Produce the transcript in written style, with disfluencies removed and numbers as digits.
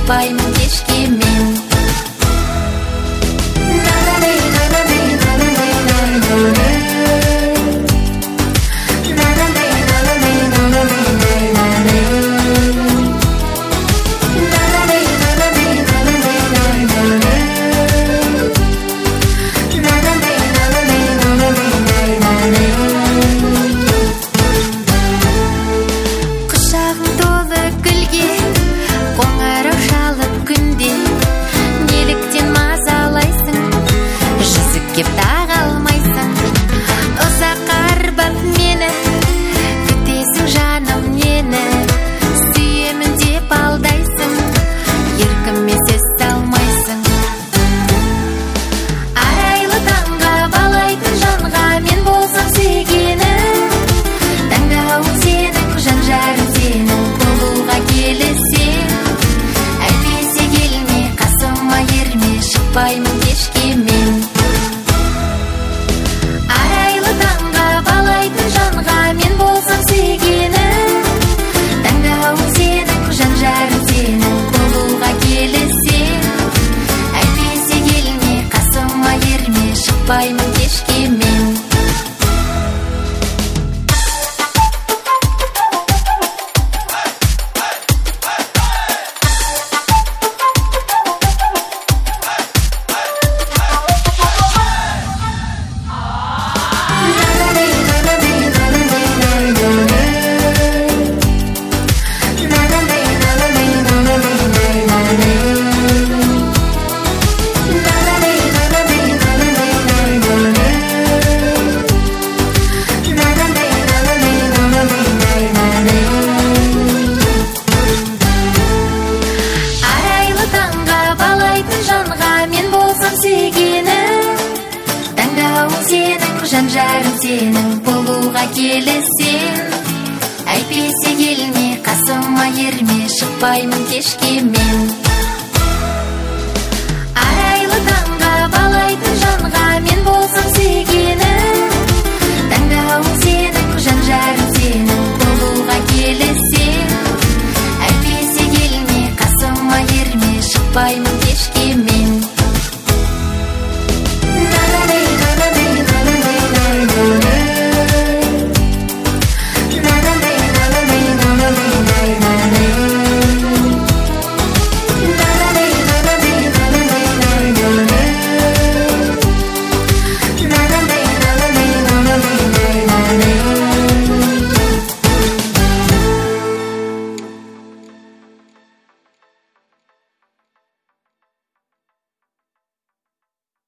шықпаймын кешке мен. Кеп таға алмайсың, ұзақ арбап мені, күтесің жаным нені, сүйемін деп алдайсың, еркіме сөз алмайсың. Арайлы таңға балайтын жанға мен болсам сүйгені, таңдау сенің, жан жарым сенің, болуға келісең, әйтпесе келме, қасыма ерме, шықпаймын кешке мен. Шықпаймын кешке мен. Жан жарым сенің, болуға келісең, әйтпесе келме, қасыма ерме, шықпаймын кешке мен. Арайлы таңға балайтын жанға мен болсам сүйгені, таңдауым сенің, жан жарым сенің, болуға келісең, әйтпесе келме, қасыма ерме, шықпаймын